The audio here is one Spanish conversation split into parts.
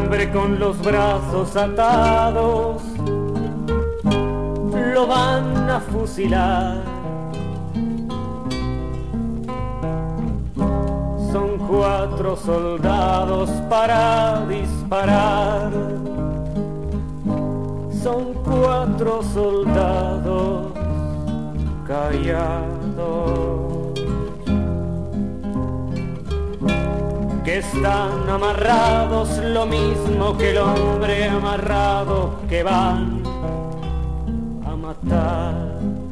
hombre con los brazos atados lo van a fusilar. Son 4 soldados para disparar. Son 4 soldados callados que están amarrados lo mismo que el hombre amarrado que van a matar.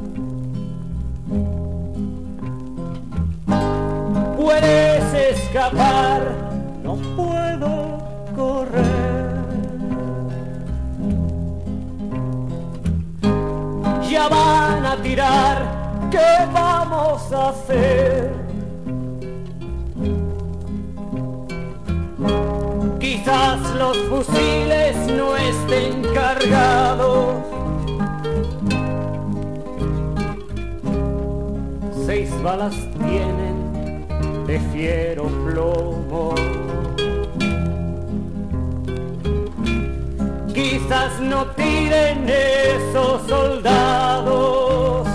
Puedes escapar, no puedo correr. Ya van a tirar, ¿qué vamos a hacer? Quizás los fusiles no estén cargados. 6 balas tienen de fiero plomo. Quizás no tiren esos soldados.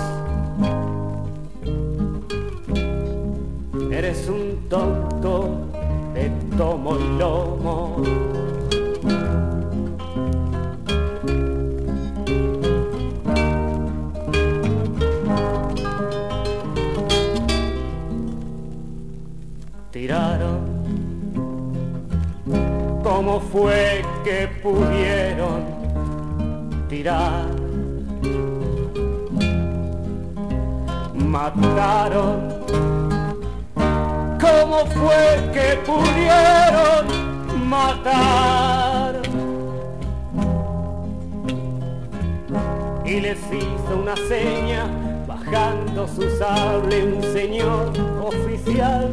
Eres un tonto de tomo y lomo. Tiraron. ¿Cómo fue que pudieron tirar? Mataron. ¿Cómo fue que pudieron matar? Y les hizo una seña, bajando su sable, un señor oficial.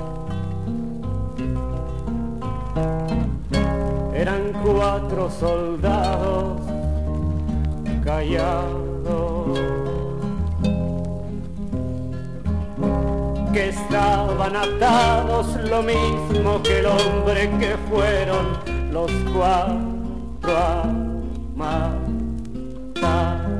Eran 4 soldados callados que estaban atados lo mismo que el hombre que fueron los 4 a matar.